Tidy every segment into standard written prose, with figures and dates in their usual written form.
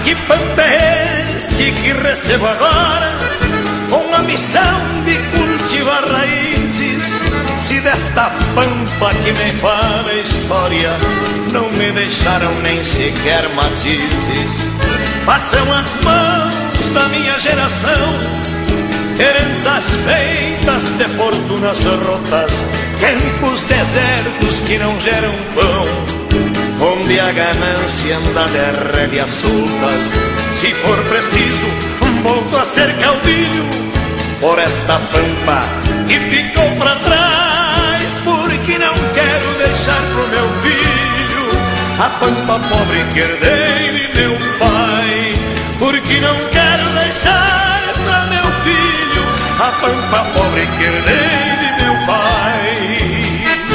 que pampa é este que recebo agora, com a missão de cultivar raízes? Se desta pampa que me fala a história não me deixaram nem sequer matizes, passam as mãos da minha geração, heranças feitas de fortunas rotas, campos desertos que não geram pão, onde a ganância anda de rédeas soltas. Se for preciso, volto a ser caudilho por esta pampa que ficou pra trás, porque não quero deixar pro meu filho a pampa pobre que herdei de meu pai, porque não quero deixar pra meu filho a pampa pobre que herdei de meu pai.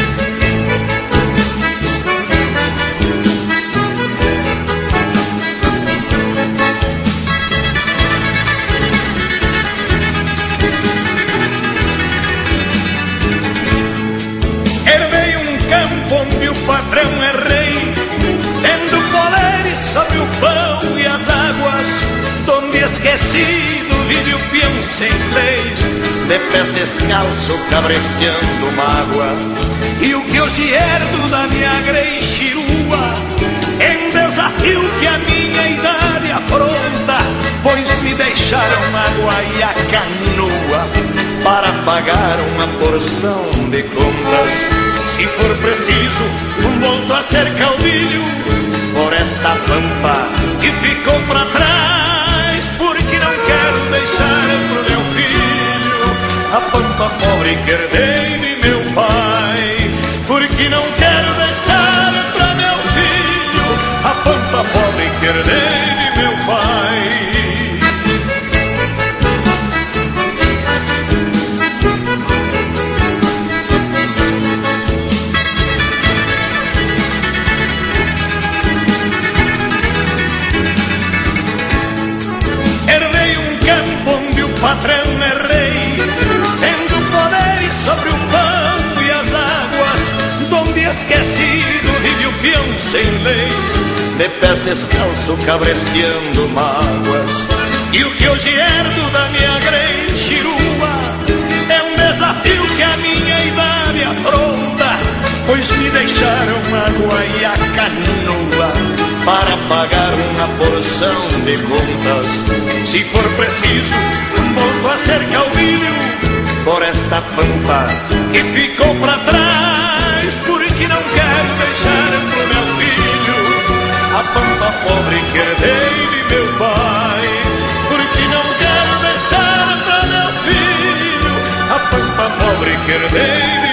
Onde o patrão é rei, tendo poleres sobre o pão e as águas, donde esquecido vive o peão sem leis, de pés descalço cabresteando mágoa. E o que hoje herdo da minha greixirua é um desafio que a minha idade afronta, pois me deixaram mágoa e a canoa para pagar uma porção de contas. Se for preciso, volto a ser caudilho por esta pampa que ficou pra trás, porque não quero deixar pro meu filho a pampa pobre que herdei de meu pai, porque não quero deixar pra meu filho a pampa pobre que herdei de meu pai. Patrão é rei, tendo poderes sobre o pão e as águas, donde esquecido vive o peão sem leis, de pés descalço cabresteando mágoas. E o que hoje herdo da minha greixirua é um desafio que a minha idade afronta, pois me deixaram mágoa e a canoa para pagar uma porção de contas. Se for preciso, volto a ser caudilho por esta pampa que ficou pra trás, porque não quero deixar pro meu filho a pampa pobre que herdei de meu pai, porque não quero deixar pra meu filho a pampa pobre que herdei de